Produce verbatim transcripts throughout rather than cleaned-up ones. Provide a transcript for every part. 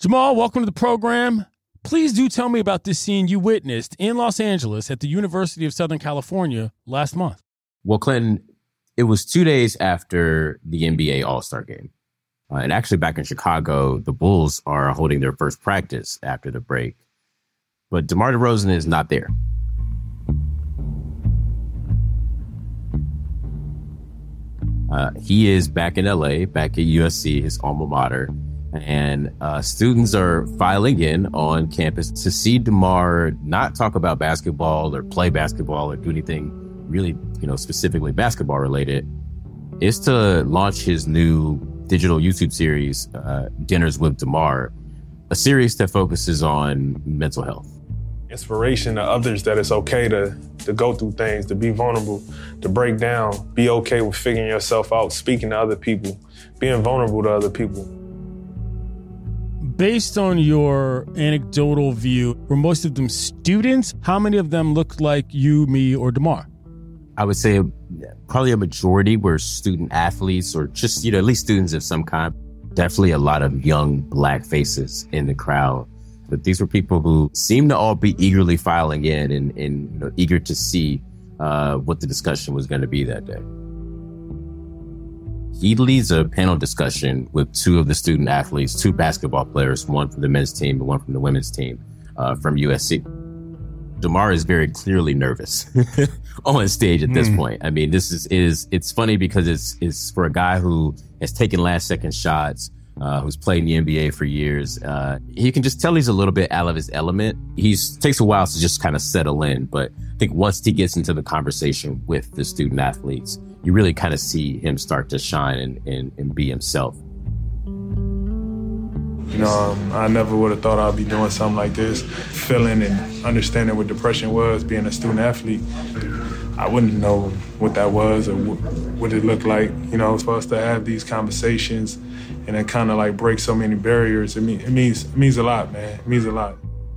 Jamal, welcome to the program. Please do tell me about this scene you witnessed in Los Angeles at the University of Southern California last month. Well, Clinton, it was two days after the N B A All-Star game. Uh, and actually back in Chicago, the Bulls are holding their first practice after the break. But DeMar DeRozan is not there. Uh, he is back in L A, back at U S C, his alma mater. And uh, students are filing in on campus to see DeMar not talk about basketball or play basketball or do anything really, you know, specifically basketball related. Is to launch his new digital YouTube series, uh, Dinners with DeMar, a series that focuses on mental health. Inspiration to others that it's okay to, to go through things, to be vulnerable, to break down, be okay with figuring yourself out, speaking to other people, being vulnerable to other people. Based on your anecdotal view, were most of them students? How many of them looked like you, me, or DeMar? I would say probably a majority were student athletes or just, you know, at least students of some kind. Definitely a lot of young Black faces in the crowd. But these were people who seemed to all be eagerly filing in and, and you know, eager to see uh, what the discussion was going to be that day. He leads a panel discussion with two of the student athletes, two basketball players, one from the men's team and one from the women's team uh, from U S C. DeMar is very clearly nervous on stage at this mm. point. I mean, this is, is it's funny because it's, it's for a guy who has taken last second shots, uh, who's played in the N B A for years. Uh, you can just tell he's a little bit out of his element. He takes a while to just kind of settle in. But I think once he gets into the conversation with the student athletes, you really kind of see him start to shine and, and, and be himself. You know, um, I never would have thought I'd be doing something like this. Feeling and understanding what depression was, being a student athlete, I wouldn't know what that was or what it looked like. You know, for us to have these conversations and then kind of like break so many barriers, it, mean, it means it means a lot, man. It means a lot.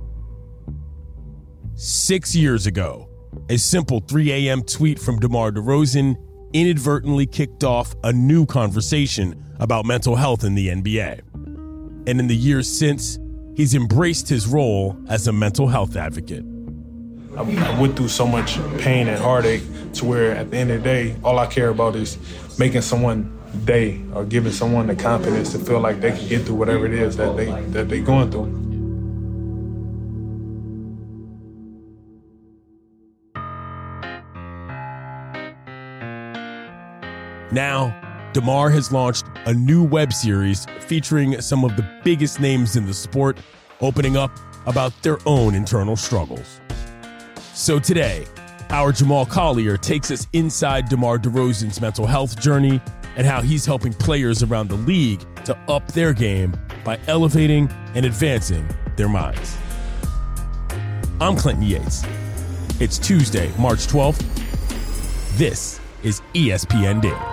Six years ago, a simple three a.m. tweet from DeMar DeRozan inadvertently kicked off a new conversation about mental health in the N B A. And in the years since, he's embraced his role as a mental health advocate. I, I went through so much pain and heartache to where at the end of the day, all I care about is making someone day or giving someone the confidence to feel like they can get through whatever it is that they that they're going through. Now, DeMar has launched a new web series featuring some of the biggest names in the sport, opening up about their own internal struggles. So today, our Jamal Collier takes us inside DeMar DeRozan's mental health journey and how he's helping players around the league to up their game by elevating and advancing their minds. I'm Clinton Yates. It's Tuesday, March twelfth. This is E S P N Daily.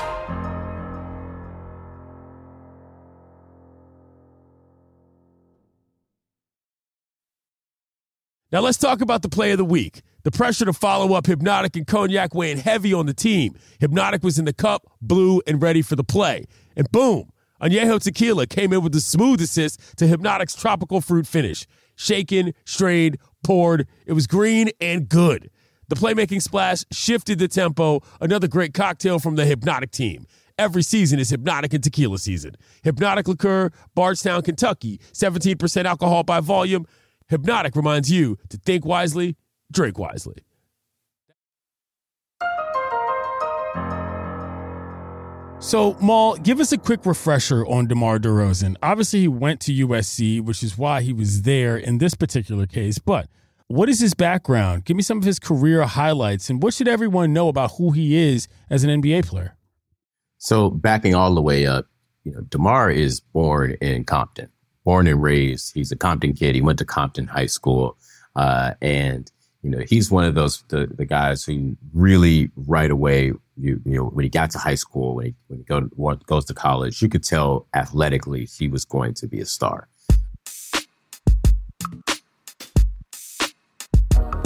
Now let's talk about the play of the week. The pressure to follow up Hypnotic and Cognac weighing heavy on the team. Hypnotic was in the cup, blue, and ready for the play. And boom, Añejo Tequila came in with the smooth assist to Hypnotic's tropical fruit finish. Shaken, strained, poured. It was green and good. The playmaking splash shifted the tempo. Another great cocktail from the Hypnotic team. Every season is Hypnotic and Tequila season. Hypnotic Liqueur, Bardstown, Kentucky. seventeen percent alcohol by volume. Hypnotic reminds you to think wisely, drink wisely. So, Maul, give us a quick refresher on DeMar DeRozan. Obviously, he went to U S C, which is why he was there in this particular case. But what is his background? Give me some of his career highlights. And what should everyone know about who he is as an N B A player? So, backing all the way up, you know, DeMar is born in Compton. Born and raised. He's a Compton kid. He went to Compton High School. Uh, and, you know, he's one of those, the, the guys who really right away, you, you know, when he got to high school, when he, when he go, goes to college, you could tell athletically he was going to be a star.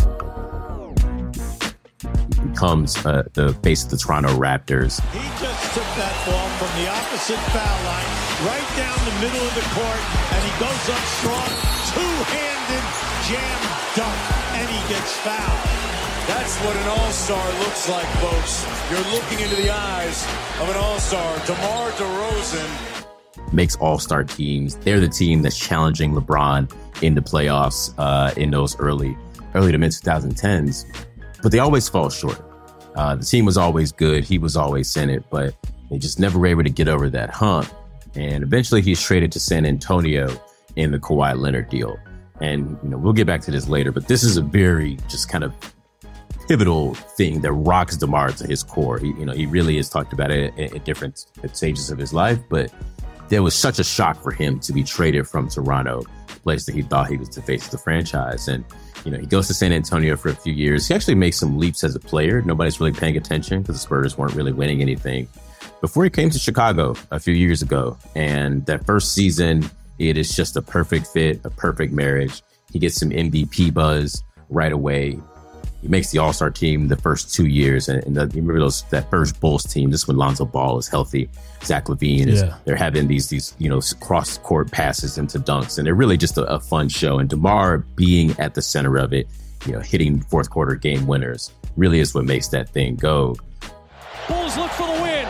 He becomes uh, the face of the Toronto Raptors. He just took that ball from the opposite foul line, right down the middle of the court, and he goes up strong, two-handed jam dunk, and he gets fouled. That's what an all-star looks like, folks. You're looking into the eyes of an all-star. DeMar DeRozan makes all-star teams. They're the team that's challenging LeBron in the playoffs uh, in those early, early to mid twenty tens, but they always fall short. Uh, the team was always good. He was always in it, but they just never were able to get over that hump. And eventually he's traded to San Antonio in the Kawhi Leonard deal. And, you know, we'll get back to this later, but this is a very just kind of pivotal thing that rocks DeMar to his core. He, you know, he really has talked about it at, at different stages of his life, but there was such a shock for him to be traded from Toronto, the place that he thought he was the face of the franchise. And, you know, he goes to San Antonio for a few years. He actually makes some leaps as a player. Nobody's really paying attention because the Spurs weren't really winning anything before he came to Chicago a few years ago. And that first season, it is just a perfect fit, a perfect marriage. He gets some M V P buzz right away. He makes the All-Star team the first two years. And, and the, you remember those, that first Bulls team, this when Lonzo Ball is healthy. Zach LaVine is, yeah. They're having these, these, you know, cross court passes into dunks, and they're really just a, a fun show. And DeMar being at the center of it, you know, hitting fourth quarter game winners really is what makes that thing go. Bulls look for the win.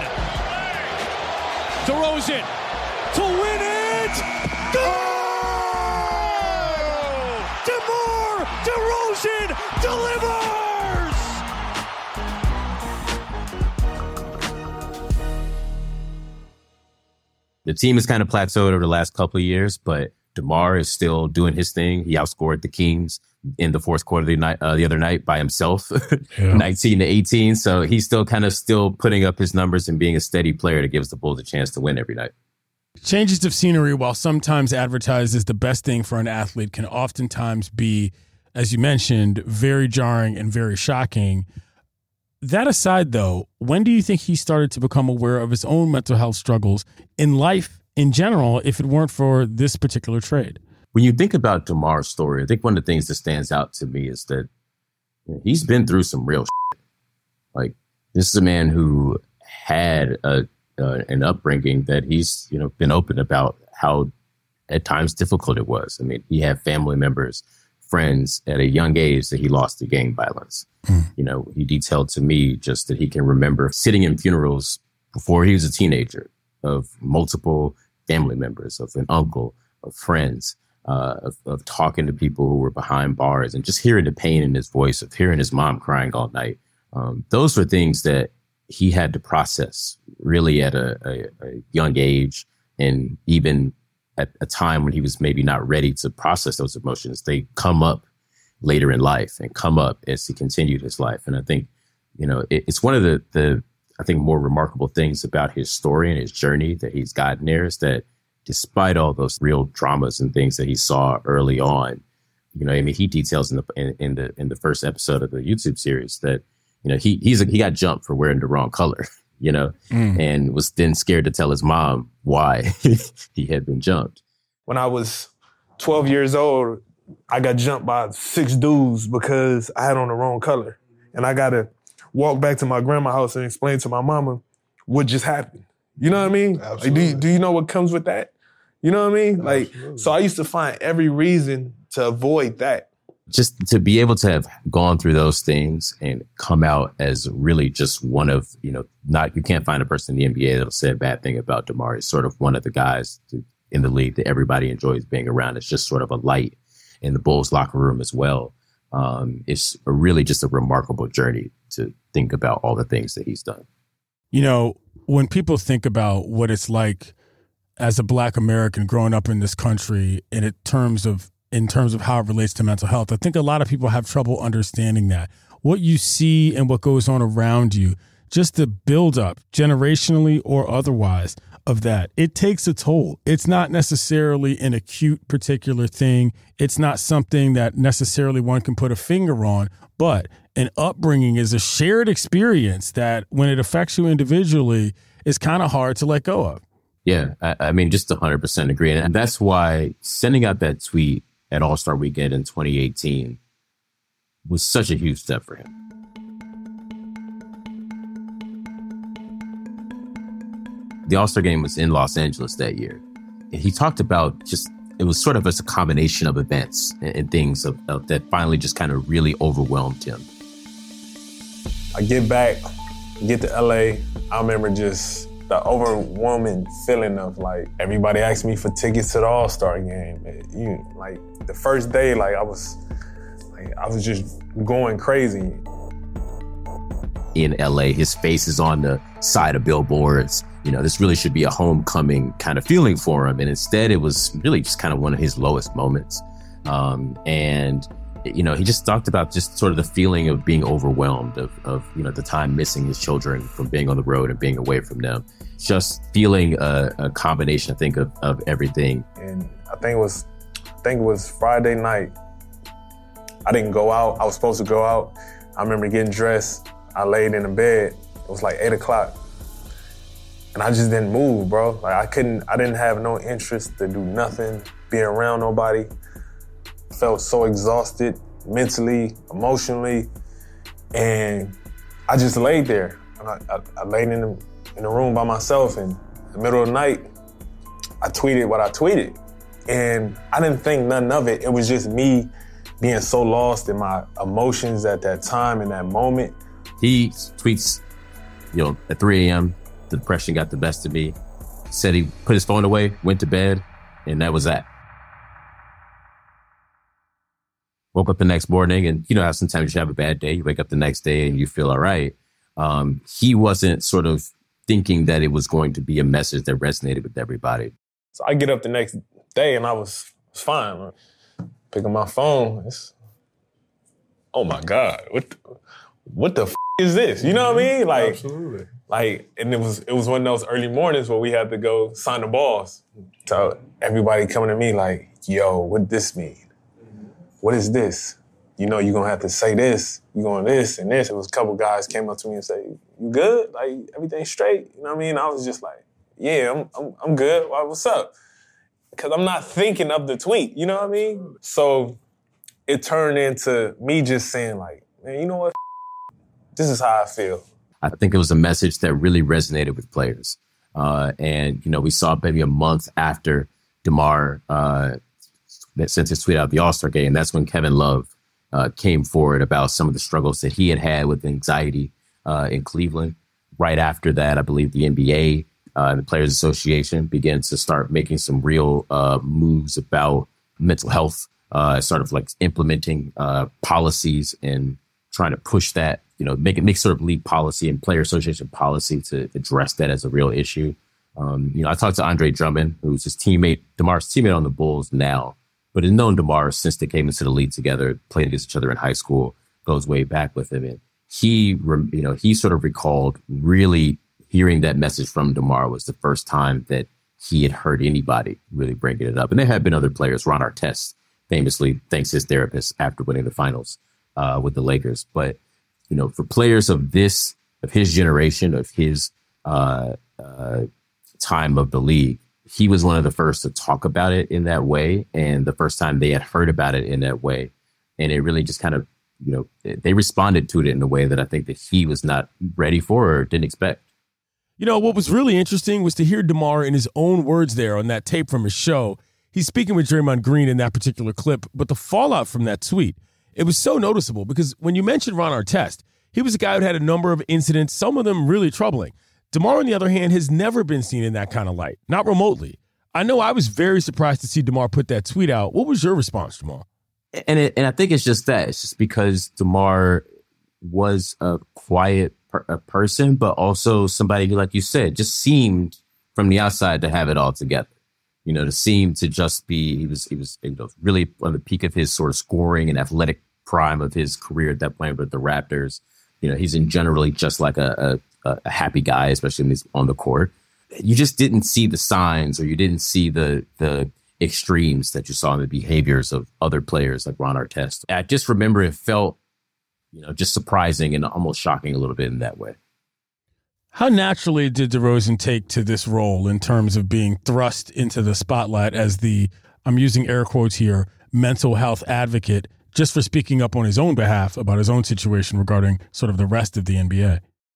DeRozan to win it. Go! DeMar DeRozan delivers. The team has kind of plateaued over the last couple of years, but DeMar is still doing his thing. He outscored the Kings in the fourth quarter of the, night, uh, the other night by himself, yeah. nineteen to eighteen. So he's still kind of still putting up his numbers and being a steady player that gives the Bulls a chance to win every night. Changes of scenery, while sometimes advertised as the best thing for an athlete, can oftentimes be, as you mentioned, very jarring and very shocking. That aside, though, when do you think he started to become aware of his own mental health struggles in life in general, if it weren't for this particular trade? When you think about DeMar's story, I think one of the things that stands out to me is that you know, he's been through some real shit. Like, this is a man who had a, uh, an upbringing that he's, you know, been open about how at times difficult it was. I mean, he had family members, friends at a young age that he lost to gang violence. Mm. You know, he detailed to me just that he can remember sitting in funerals before he was a teenager of multiple family members, of an uncle, of friends, uh, of, of talking to people who were behind bars and just hearing the pain in his voice, of hearing his mom crying all night. Um, those were things that he had to process really at a, a, a young age, and even at a time when he was maybe not ready to process those emotions. They come up later in life and come up as he continued his life. And I think, you know, it, it's one of the, the, I think, more remarkable things about his story and his journey that he's gotten there is that despite all those real dramas and things that he saw early on, you know, I mean, he details in the, in, in the, in the first episode of the YouTube series that, you know, he, he's, a, he got jumped for wearing the wrong color, you know, mm. and was then scared to tell his mom why he had been jumped. When I was twelve years old, I got jumped by six dudes because I had on the wrong color. And I got to walk back to my grandma's house and explain to my mama what just happened. You know what I mean? Like, do, you, do you know what comes with that? You know what I mean? Like, Absolutely. So I used to find every reason to avoid that. Just to be able to have gone through those things and come out as really just one of, you know, not, you can't find a person in the N B A that'll say a bad thing about DeMar. He's sort of one of the guys in the league that everybody enjoys being around. It's just sort of a light in the Bulls locker room as well. Um, it's a really just a remarkable journey to think about all the things that he's done. You know, when people think about what it's like as a Black American growing up in this country and in terms of in terms of how it relates to mental health, I think a lot of people have trouble understanding that. What you see and what goes on around you, just the buildup, generationally or otherwise, of that, it takes a toll. It's not necessarily an acute particular thing. It's not something that necessarily one can put a finger on, but an upbringing is a shared experience that when it affects you individually, is kind of hard to let go of. Yeah, I, I mean, just one hundred percent agree. And that's why sending out that tweet at All-Star Weekend in twenty eighteen was such a huge step for him. The All-Star game was in Los Angeles that year. And he talked about just, it was sort of just a combination of events and, and things of, of, that finally just kind of really overwhelmed him. I get back, get to L A. I remember just the overwhelming feeling of like, everybody asked me for tickets to the All-Star game. And you, like the first day, like I was, like I was just going crazy. In L A, his face is on the side of billboards. You know, this really should be a homecoming kind of feeling for him. And instead, it was really just kind of one of his lowest moments. Um, and, you know, he just talked about just sort of the feeling of being overwhelmed, of, of, you know, the time missing his children from being on the road and being away from them. Just feeling a, a combination, I think, of, of everything. And I think it was, I think it was Friday night. I didn't go out. I was supposed to go out. I remember getting dressed. I laid in the bed. It was like eight o'clock. And I just didn't move, bro. Like I couldn't, I didn't have no interest to do nothing, be around nobody. Felt so exhausted mentally, emotionally. And I just laid there. And I, I, I laid in the, in the room by myself. And in the middle of the night, I tweeted what I tweeted. And I didn't think nothing of it. It was just me being so lost in my emotions at that time, in that moment. He tweets, you know, at three a.m., the depression got the best of me. Said he put his phone away, went to bed, and that was that. Woke up the next morning, and you know how sometimes you have a bad day, you wake up the next day and you feel all right. Um, he wasn't sort of thinking that it was going to be a message that resonated with everybody. So I get up the next day and I was, was fine. Pick up my phone. It's, oh my God, what the, what the f- is this? You know what I mean? Like, absolutely. Like, and it was it was one of those early mornings where we had to go sign the balls. So everybody coming to me like, yo, what this mean? What is this? You know, you're gonna have to say this, you're going this and this. It was a couple guys came up to me and say, you good? Like, everything straight? You know what I mean? I was just like, yeah, I'm I'm, I'm good. Why, what's up? Because I'm not thinking of the tweet, you know what I mean? So it turned into me just saying like, man, you know what? This is how I feel. I think it was a message that really resonated with players. Uh, and, you know, we saw maybe a month after DeMar uh, sent his tweet out the All-Star game. And that's when Kevin Love uh, came forward about some of the struggles that he had had with anxiety uh, in Cleveland. Right after that, I believe the N B A, uh, the Players Association began to start making some real uh, moves about mental health, uh, sort of like implementing uh, policies and trying to push that, you know, make it make sort of league policy and player association policy to address that as a real issue. Um, you know, I talked to Andre Drummond, who's his teammate, DeMar's teammate on the Bulls now, but has known DeMar since they came into the league together, played against each other in high school, goes way back with him. And he, you know, he sort of recalled really hearing that message from DeMar was the first time that he had heard anybody really bringing it up. And there have been other players. Ron Artest famously thanks his therapist after winning the finals uh, with the Lakers. But, you know, for players of this, of his generation, of his uh, uh, time of the league, he was one of the first to talk about it in that way. And the first time they had heard about it in that way. And it really just kind of, you know, they responded to it in a way that I think that he was not ready for or didn't expect. You know, what was really interesting was to hear DeMar in his own words there on that tape from his show. He's speaking with Draymond Green in that particular clip, but the fallout from that tweet, it was so noticeable because when you mentioned Ron Artest, he was a guy who had a number of incidents, some of them really troubling. DeMar, on the other hand, has never been seen in that kind of light, not remotely. I know I was very surprised to see DeMar put that tweet out. What was your response, DeMar? And it, and I think it's just that. It's just because DeMar was a quiet per, a person, but also somebody who, like you said, just seemed from the outside to have it all together. You know, to seem to just be, he was, he was, you know, really on the peak of his sort of scoring and athletic prime of his career at that point with the Raptors. You know, he's in generally just like a, a, a happy guy, especially when he's on the court. You just didn't see the signs, or you didn't see the the extremes that you saw in the behaviors of other players like Ron Artest. I just remember it felt, you know, just surprising and almost shocking a little bit in that way. How naturally did DeRozan take to this role in terms of being thrust into the spotlight as the, I'm using air quotes here, mental health advocate, just for speaking up on his own behalf about his own situation regarding sort of the rest of the N B A?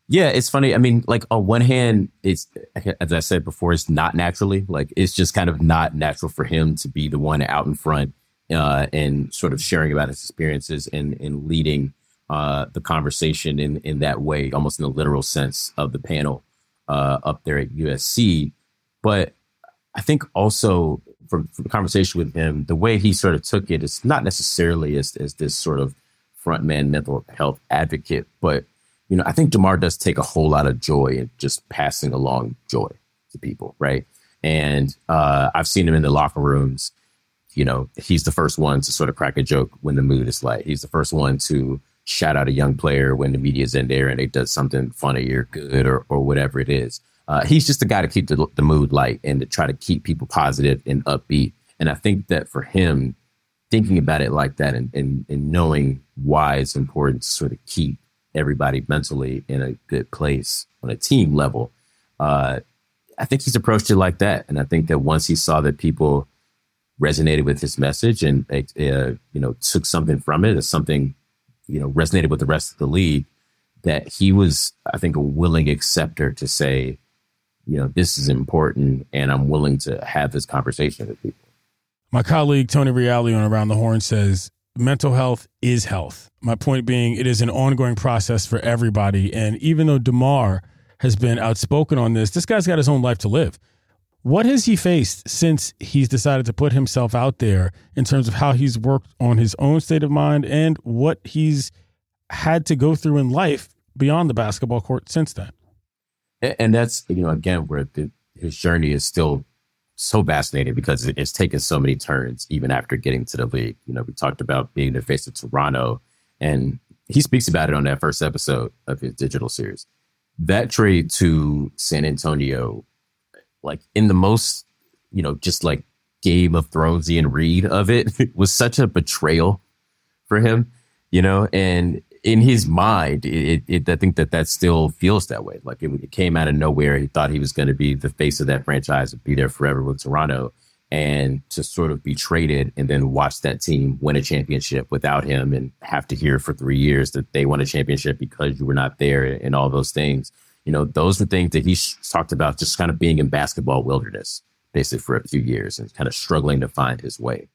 Yeah, it's funny. I mean, like on one hand, it's, as I said before, it's not naturally. Like it's just kind of not natural for him to be the one out in front uh, and sort of sharing about his experiences and, and leading uh, the conversation in, in that way, almost in the literal sense of the panel uh, up there at U S C. But I think also from, from the conversation with him, the way he sort of took it is not necessarily as, as this sort of frontman mental health advocate, but you know, I think DeMar does take a whole lot of joy in just passing along joy to people, right? And uh, I've seen him in the locker rooms. You know, he's the first one to sort of crack a joke when the mood is light. He's the first one to shout out a young player when the media's in there and they does something funny or good or or whatever it is. Uh, he's just the guy to keep the, the mood light and to try to keep people positive and upbeat. And I think that for him, thinking about it like that and, and, and knowing why it's important to sort of keep everybody mentally in a good place on a team level. Uh, I think he's approached it like that. And I think that once he saw that people resonated with his message and, uh, you know, took something from it as something, you know, resonated with the rest of the league, that he was, I think, a willing acceptor to say, you know, this is important and I'm willing to have this conversation with people. My colleague, Tony Reali on Around the Horn says, mental health is health. My point being, it is an ongoing process for everybody. And even though DeMar has been outspoken on this, this guy's got his own life to live. What has he faced since he's decided to put himself out there in terms of how he's worked on his own state of mind and what he's had to go through in life beyond the basketball court since then? And that's, you know, again, where the, his journey is still so fascinating because it's taken so many turns even after getting to the league. You know, we talked about being the face of Toronto, and he speaks about it on that first episode of his digital series. That trade to San Antonio, like in the most, you know, just like Game of Thronesian read of it, was such a betrayal for him, you know, and in his mind, it, it, I think that that still feels that way. Like it, it came out of nowhere. He thought he was going to be the face of that franchise and be there forever with Toronto, and to sort of be traded and then watch that team win a championship without him and have to hear for three years that they won a championship because you were not there and all those things. You know, those are things that he talked about, just kind of being in basketball wilderness basically for a few years and kind of struggling to find his way.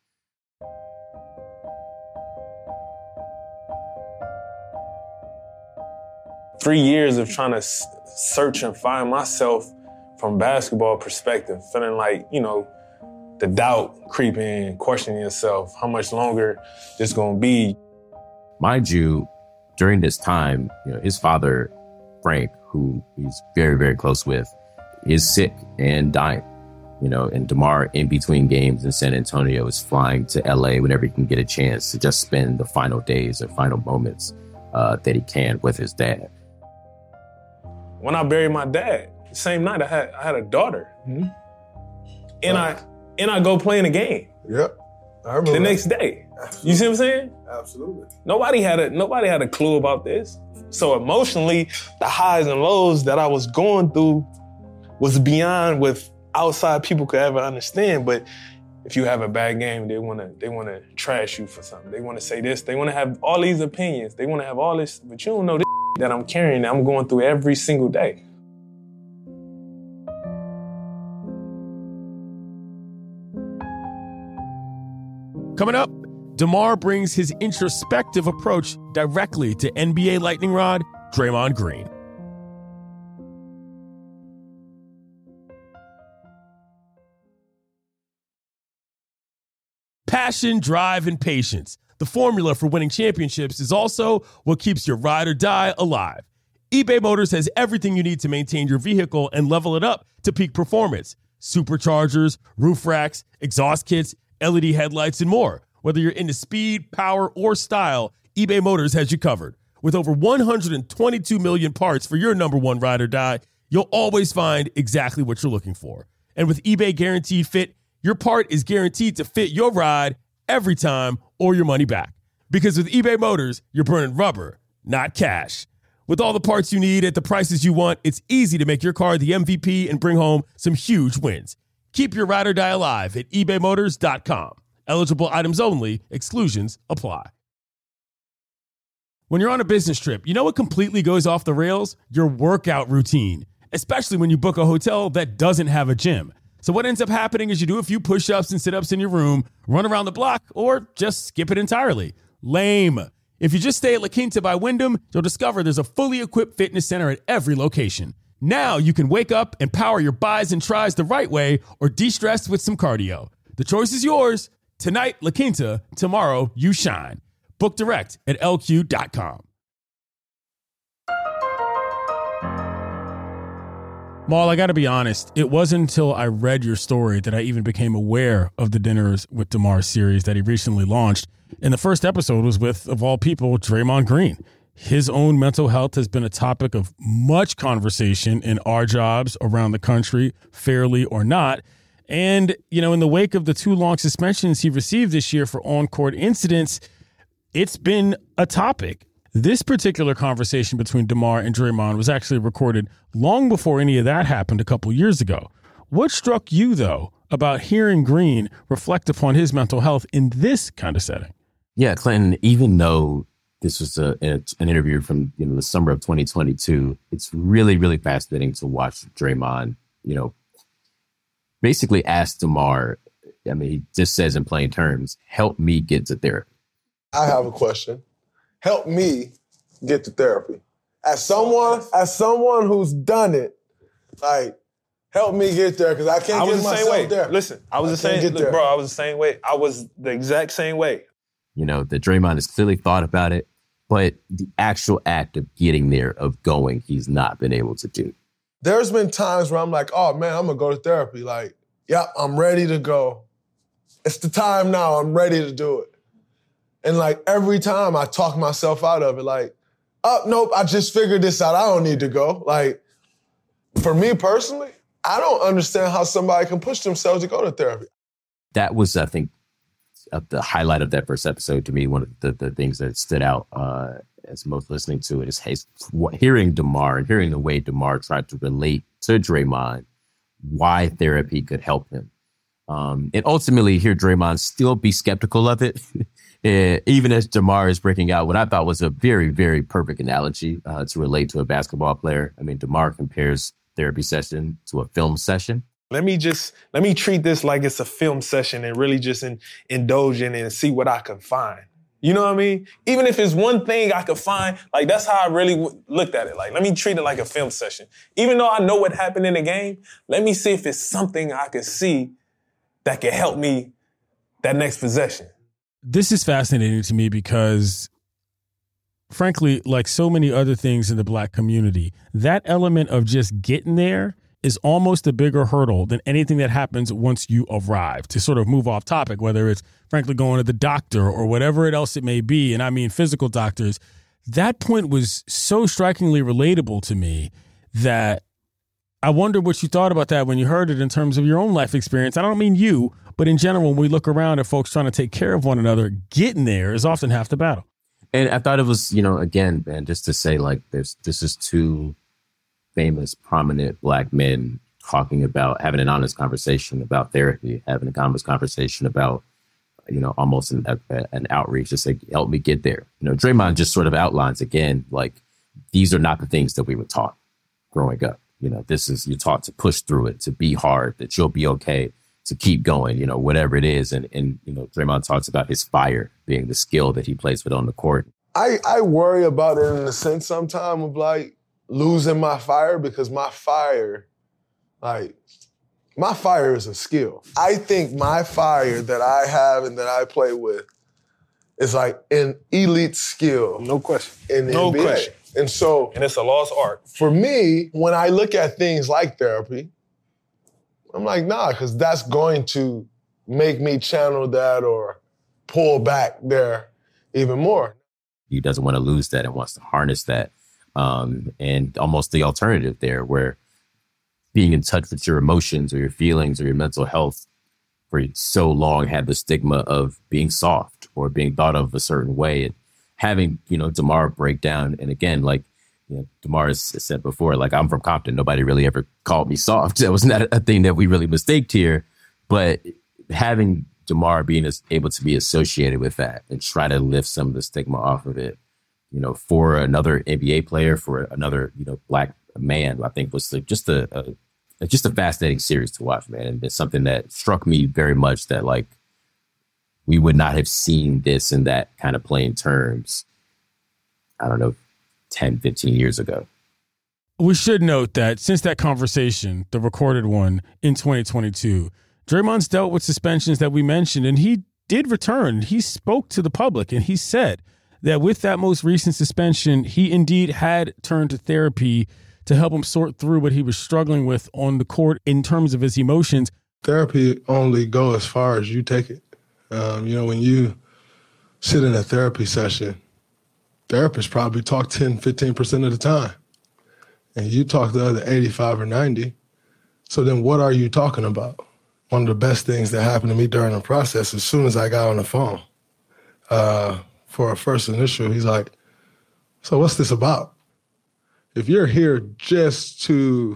Three years of trying to s- search and find myself from basketball perspective, feeling like, you know, the doubt creeping in, questioning yourself, how much longer this gonna be. Mind you, during this time, you know, his father, Frank, who he's very, very close with, is sick and dying. You know, and DeMar, in between games in San Antonio, is flying to L A whenever he can get a chance to just spend the final days or final moments uh, that he can with his dad. When I buried my dad, the same night I had I had a daughter, mm-hmm. and right. I and I go play in a game. Yep, I remember the that. next day. Absolutely. You see what I'm saying? Absolutely. Nobody had a nobody had a clue about this. So emotionally, the highs and lows that I was going through was beyond what outside people could ever understand. But if you have a bad game, they wanna they wanna trash you for something. They wanna say this. They wanna have all these opinions. They wanna have all this, but you don't know this that I'm carrying, that I'm going through every single day. Coming up, DeMar brings his introspective approach directly to N B A lightning rod Draymond Green. Passion, drive, and patience. The formula for winning championships is also what keeps your ride or die alive. eBay Motors has everything you need to maintain your vehicle and level it up to peak performance. Superchargers, roof racks, exhaust kits, L E D headlights, and more. Whether you're into speed, power, or style, eBay Motors has you covered. With over one hundred twenty-two million parts for your number one ride or die, you'll always find exactly what you're looking for. And with eBay Guaranteed Fit, your part is guaranteed to fit your ride every time or your money back. Because with eBay Motors, you're burning rubber, not cash. With all the parts you need at the prices you want, it's easy to make your car the M V P and bring home some huge wins. Keep your ride or die alive at ebay motors dot com. Eligible items only. Exclusions apply. When you're on a business trip, you know what completely goes off the rails? Your workout routine, especially when you book a hotel that doesn't have a gym. So what ends up happening is you do a few push-ups and sit-ups in your room, run around the block, or just skip it entirely. Lame. If you just stay at La Quinta by Wyndham, you'll discover there's a fully equipped fitness center at every location. Now you can wake up and power your buys and tries the right way or de-stress with some cardio. The choice is yours. Tonight, La Quinta. Tomorrow, you shine. Book direct at L Q dot com. Maul, I got to be honest. It wasn't until I read your story that I even became aware of the Dinners with DeMar series that he recently launched. And the first episode was with, of all people, Draymond Green. His own mental health has been a topic of much conversation in our jobs around the country, fairly or not. And, you know, in the wake of the two long suspensions he received this year for on-court incidents, it's been a topic. This particular conversation between DeMar and Draymond was actually recorded long before any of that happened a couple years ago. What struck you, though, about hearing Green reflect upon his mental health in this kind of setting? Yeah, Clinton, even though this was a, a, an interview from you know the summer of twenty twenty-two, it's really, really fascinating to watch Draymond, you know, basically ask DeMar, I mean, he just says in plain terms, help me get to therapy. I have a question. Help me get to therapy. As someone, as someone who's done it, like, help me get there because I can't I was get the same myself way. there. Listen, I was I the same, can't get look, there. bro. I was the same way. I was the exact same way. You know, that Draymond has clearly thought about it, but the actual act of getting there, of going, he's not been able to do. There's been times where I'm like, oh man, I'm gonna go to therapy. Like, yep, I'm ready to go. It's the time now. I'm ready to do it. And like every time I talk myself out of it, like, oh, nope, I just figured this out. I don't need to go. Like, for me personally, I don't understand how somebody can push themselves to go to therapy. That was, I think, uh, the highlight of that first episode to me. One of the, the things that stood out uh, as most listening to it is hey, hearing DeMar and hearing the way DeMar tried to relate to Draymond, why therapy could help him. Um, and ultimately hear Draymond still be skeptical of it. Uh, even as DeMar is breaking out what I thought was a very, very perfect analogy uh, to relate to a basketball player. I mean, DeMar compares therapy session to a film session. Let me just, let me treat this like it's a film session and really just in, indulge in it and see what I can find. You know what I mean? Even if it's one thing I could find, like that's how I really w- looked at it. Like, let me treat it like a film session. Even though I know what happened in the game, let me see if it's something I can see that can help me that next possession. This is fascinating to me because, frankly, like so many other things in the Black community, that element of just getting there is almost a bigger hurdle than anything that happens once you arrive. To sort of move off topic, whether it's, frankly, going to the doctor or whatever else it may be, and I mean physical doctors, that point was so strikingly relatable to me that I wonder what you thought about that when you heard it in terms of your own life experience. I don't mean you, but in general, when we look around at folks trying to take care of one another, getting there is often half the battle. And I thought it was, you know, again, man, just to say like there's this is two famous, prominent Black men talking about having an honest conversation about therapy, having a honest conversation about, you know, almost an, a, an outreach to say, help me get there. You know, Draymond just sort of outlines again, like these are not the things that we were taught growing up. You know, this is, you're taught to push through it, to be hard, that you'll be okay, to keep going, you know, whatever it is. And, and, you know, Draymond talks about his fire being the skill that he plays with on the court. I, I worry about it in the sense sometimes of like losing my fire because my fire, like, my fire is a skill. I think my fire that I have and that I play with is like an elite skill. No question. In the no N B A. question. And so, and it's a lost art. For me, when I look at things like therapy, I'm like, nah, because that's going to make me channel that or pull back there even more. He doesn't want to lose that and wants to harness that. Um, and almost the alternative there, where being in touch with your emotions or your feelings or your mental health for so long had the stigma of being soft or being thought of a certain way. And having, you know, DeMar break down. And again, like, you know, DeMar has said before, like, I'm from Compton. Nobody really ever called me soft. That was not a thing that we really mistaked here. But having DeMar being able to be associated with that and try to lift some of the stigma off of it, you know, for another N B A player, for another, you know, black man, I think was the, just a, a just a fascinating series to watch, man. And it's something that struck me very much that, like, we would not have seen this in that kind of playing terms, I don't know, ten, fifteen years ago. We should note that since that conversation, the recorded one in twenty twenty-two, Draymond's dealt with suspensions that we mentioned, and he did return. He spoke to the public, and he said that with that most recent suspension, he indeed had turned to therapy to help him sort through what he was struggling with on the court in terms of his emotions. Therapy only go as far as you take it. Um, you know, when you sit in a therapy session, therapists probably talk ten, fifteen percent of the time. And you talk the other eighty-five or ninety. So then what are you talking about? One of the best things that happened to me during the process, as soon as I got on the phone, uh, for a first initial, he's like, so what's this about? If you're here just to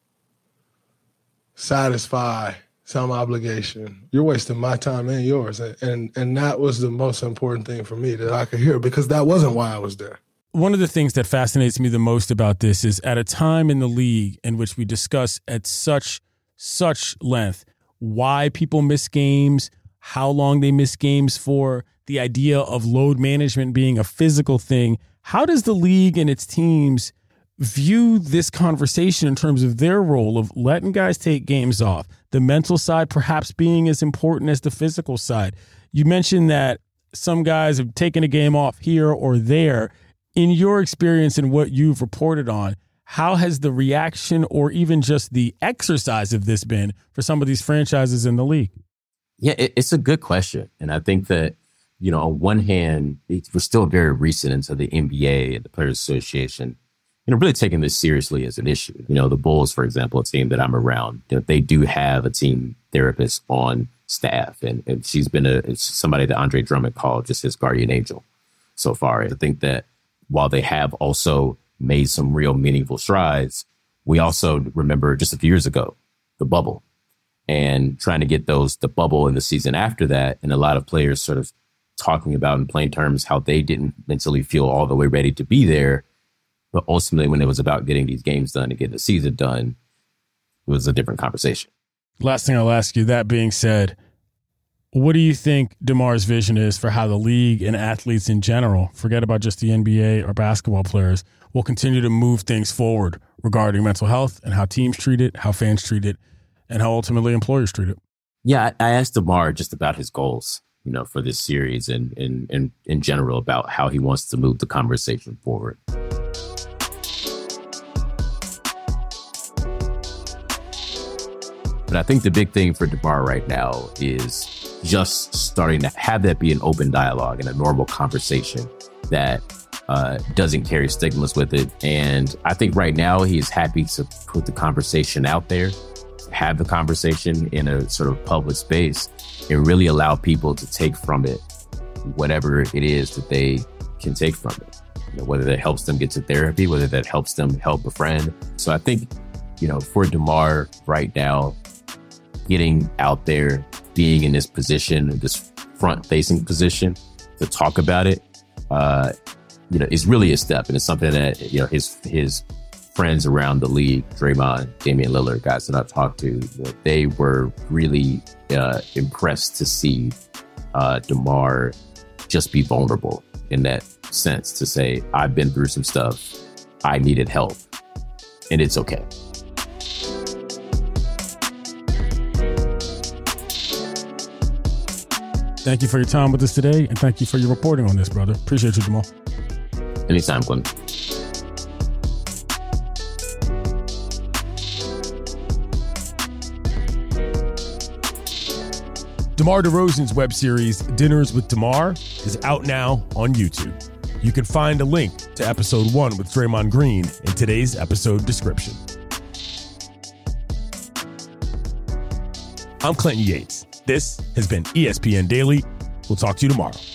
satisfy some obligation, you're wasting my time and yours. And, and, and that was the most important thing for me that I could hear, because that wasn't why I was there. One of the things that fascinates me the most about this is at a time in the league in which we discuss at such, such length why people miss games, how long they miss games for, the idea of load management being a physical thing. How does the league and its teams view this conversation in terms of their role of letting guys take games off, the mental side perhaps being as important as the physical side? You mentioned that some guys have taken a game off here or there. In your experience and what you've reported on, how has the reaction or even just the exercise of this been for some of these franchises in the league? Yeah, it, it's a good question. And I think that, you know, on one hand, it, we're still very recent into the N B A and the Players Association, you know, really taking this seriously as an issue. You know, the Bulls, for example, a team that I'm around, you know, they do have a team therapist on staff. And, and she's been a it's somebody that Andre Drummond called just his guardian angel so far. I think that while they have also made some real meaningful strides, we also remember just a few years ago, the bubble, and trying to get those, the bubble in the season after that. And a lot of players sort of talking about in plain terms how they didn't mentally feel all the way ready to be there. But ultimately, when it was about getting these games done and getting the season done, it was a different conversation. Last thing I'll ask you, that being said, what do you think DeMar's vision is for how the league and athletes in general, forget about just the N B A or basketball players, will continue to move things forward regarding mental health and how teams treat it, how fans treat it, and how ultimately employers treat it? Yeah, I, I asked DeMar just about his goals, you know, for this series and in and, and in general about how he wants to move the conversation forward. But I think the big thing for DeMar right now is just starting to have that be an open dialogue and a normal conversation that uh, doesn't carry stigmas with it. And I think right now he is happy to put the conversation out there, have the conversation in a sort of public space, and really allow people to take from it whatever it is that they can take from it. You know, whether that helps them get to therapy, whether that helps them help a friend. So I think, you know, for DeMar right now, getting out there, being in this position, this front-facing position to talk about it, uh, you know, is really a step. And it's something that, you know, his his friends around the league, Draymond, Damian Lillard, guys that I've talked to, you know, they were really uh, impressed to see uh, DeMar just be vulnerable in that sense, to say, I've been through some stuff, I needed help, and it's okay. Thank you for your time with us today, and thank you for your reporting on this, brother. Appreciate you, Jamal. Anytime, Glenn. DeMar DeRozan's web series, Dinners with DeMar, is out now on YouTube. You can find a link to episode one with Draymond Green in today's episode description. I'm Clinton Yates. This has been E S P N Daily. We'll talk to you tomorrow.